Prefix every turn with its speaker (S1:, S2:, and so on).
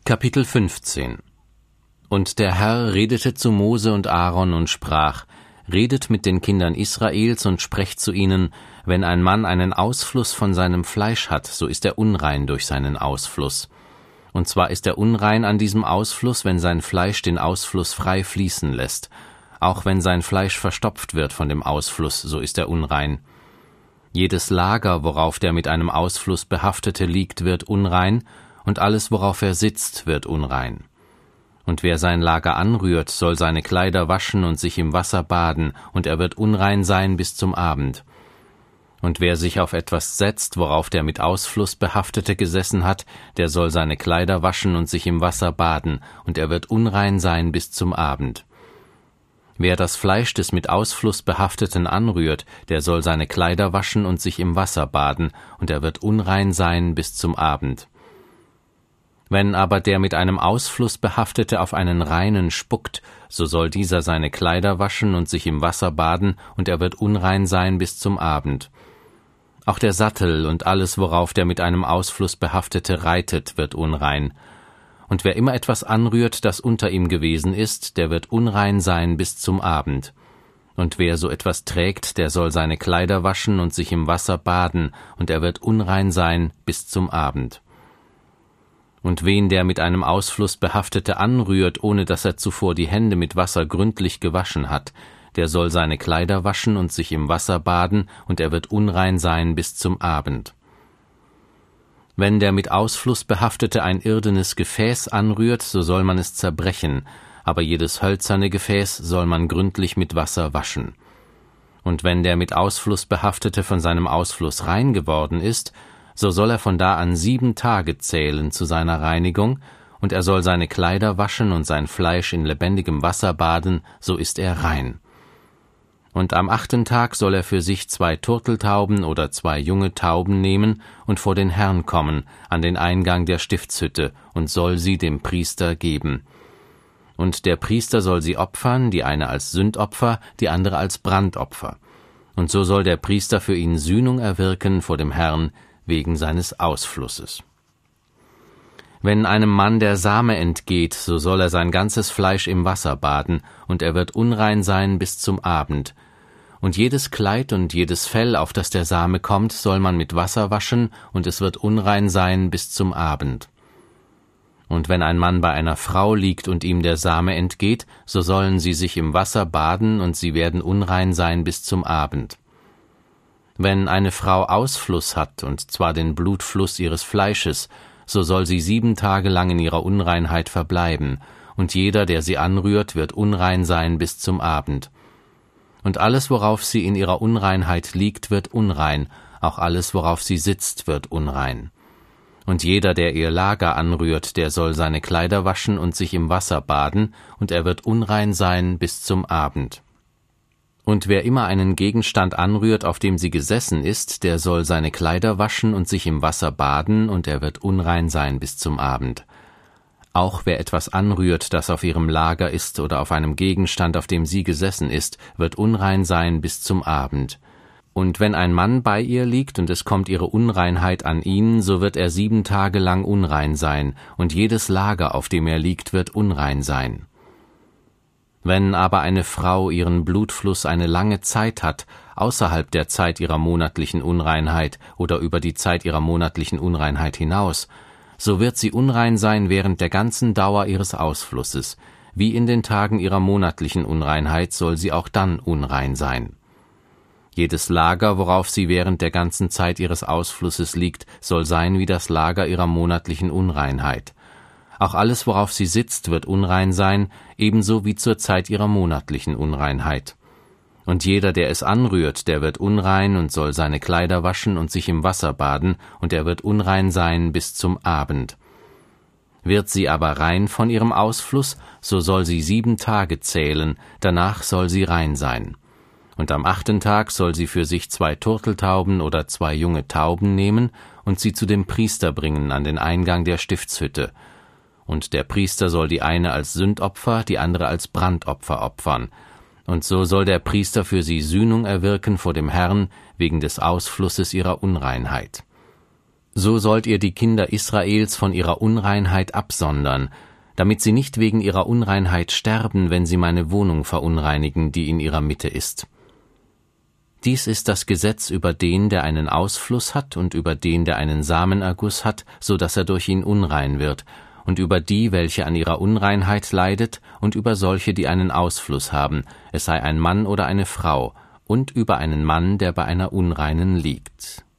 S1: Kapitel 15. Und der Herr redete zu Mose und Aaron und sprach: Redet mit den Kindern Israels und sprecht zu ihnen: Wenn ein Mann einen Ausfluss von seinem Fleisch hat, so ist er unrein durch seinen Ausfluss. Und zwar ist er unrein an diesem Ausfluss, wenn sein Fleisch den Ausfluss frei fließen lässt. Auch wenn sein Fleisch verstopft wird von dem Ausfluss, so ist er unrein. Jedes Lager, worauf der mit einem Ausfluss Behaftete liegt, wird unrein, und alles, worauf er sitzt, wird unrein. Und wer sein Lager anrührt, soll seine Kleider waschen und sich im Wasser baden, und er wird unrein sein bis zum Abend. Und wer sich auf etwas setzt, worauf der mit Ausfluss Behaftete gesessen hat, der soll seine Kleider waschen und sich im Wasser baden, und er wird unrein sein bis zum Abend. Wer das Fleisch des mit Ausfluss Behafteten anrührt, der soll seine Kleider waschen und sich im Wasser baden, und er wird unrein sein bis zum Abend. Wenn aber der mit einem Ausfluss Behaftete auf einen Reinen spuckt, so soll dieser seine Kleider waschen und sich im Wasser baden, und er wird unrein sein bis zum Abend. Auch der Sattel und alles, worauf der mit einem Ausfluss Behaftete reitet, wird unrein. Und wer immer etwas anrührt, das unter ihm gewesen ist, der wird unrein sein bis zum Abend. Und wer so etwas trägt, der soll seine Kleider waschen und sich im Wasser baden, und er wird unrein sein bis zum Abend. Und wen der mit einem Ausfluss Behaftete anrührt, ohne dass er zuvor die Hände mit Wasser gründlich gewaschen hat, der soll seine Kleider waschen und sich im Wasser baden, und er wird unrein sein bis zum Abend. Wenn der mit Ausfluss Behaftete ein irdenes Gefäß anrührt, so soll man es zerbrechen, aber jedes hölzerne Gefäß soll man gründlich mit Wasser waschen. Und wenn der mit Ausfluss Behaftete von seinem Ausfluss rein geworden ist, so soll er von da an 7 Tage zählen zu seiner Reinigung, und er soll seine Kleider waschen und sein Fleisch in lebendigem Wasser baden, so ist er rein. Und am 8. Tag soll er für sich 2 Turteltauben oder 2 junge Tauben nehmen und vor den Herrn kommen, an den Eingang der Stiftshütte, und soll sie dem Priester geben. Und der Priester soll sie opfern, die eine als Sündopfer, die andere als Brandopfer. Und so soll der Priester für ihn Sühnung erwirken vor dem Herrn, wegen seines Ausflusses. Wenn einem Mann der Same entgeht, so soll er sein ganzes Fleisch im Wasser baden, und er wird unrein sein bis zum Abend. Und jedes Kleid und jedes Fell, auf das der Same kommt, soll man mit Wasser waschen, und es wird unrein sein bis zum Abend. Und wenn ein Mann bei einer Frau liegt und ihm der Same entgeht, so sollen sie sich im Wasser baden, und sie werden unrein sein bis zum Abend. Wenn eine Frau Ausfluss hat, und zwar den Blutfluss ihres Fleisches, so soll sie 7 Tage lang in ihrer Unreinheit verbleiben, und jeder, der sie anrührt, wird unrein sein bis zum Abend. Und alles, worauf sie in ihrer Unreinheit liegt, wird unrein, auch alles, worauf sie sitzt, wird unrein. Und jeder, der ihr Lager anrührt, der soll seine Kleider waschen und sich im Wasser baden, und er wird unrein sein bis zum Abend. Und wer immer einen Gegenstand anrührt, auf dem sie gesessen ist, der soll seine Kleider waschen und sich im Wasser baden, und er wird unrein sein bis zum Abend. Auch wer etwas anrührt, das auf ihrem Lager ist oder auf einem Gegenstand, auf dem sie gesessen ist, wird unrein sein bis zum Abend. Und wenn ein Mann bei ihr liegt und es kommt ihre Unreinheit an ihn, so wird er 7 Tage lang unrein sein, und jedes Lager, auf dem er liegt, wird unrein sein. Wenn aber eine Frau ihren Blutfluss eine lange Zeit hat, außerhalb der Zeit ihrer monatlichen Unreinheit oder über die Zeit ihrer monatlichen Unreinheit hinaus, so wird sie unrein sein während der ganzen Dauer ihres Ausflusses. Wie in den Tagen ihrer monatlichen Unreinheit soll sie auch dann unrein sein. Jedes Lager, worauf sie während der ganzen Zeit ihres Ausflusses liegt, soll sein wie das Lager ihrer monatlichen Unreinheit. Auch alles, worauf sie sitzt, wird unrein sein, ebenso wie zur Zeit ihrer monatlichen Unreinheit. Und jeder, der es anrührt, der wird unrein und soll seine Kleider waschen und sich im Wasser baden, und er wird unrein sein bis zum Abend. Wird sie aber rein von ihrem Ausfluss, so soll sie 7 Tage zählen, danach soll sie rein sein. Und am 8. Tag soll sie für sich 2 Turteltauben oder 2 junge Tauben nehmen und sie zu dem Priester bringen an den Eingang der Stiftshütte. Und der Priester soll die eine als Sündopfer, die andere als Brandopfer opfern. Und so soll der Priester für sie Sühnung erwirken vor dem Herrn wegen des Ausflusses ihrer Unreinheit. So sollt ihr die Kinder Israels von ihrer Unreinheit absondern, damit sie nicht wegen ihrer Unreinheit sterben, wenn sie meine Wohnung verunreinigen, die in ihrer Mitte ist. Dies ist das Gesetz über den, der einen Ausfluss hat, und über den, der einen Samenerguss hat, so dass er durch ihn unrein wird, und über die, welche an ihrer Unreinheit leidet, und über solche, die einen Ausfluss haben, es sei ein Mann oder eine Frau, und über einen Mann, der bei einer Unreinen liegt.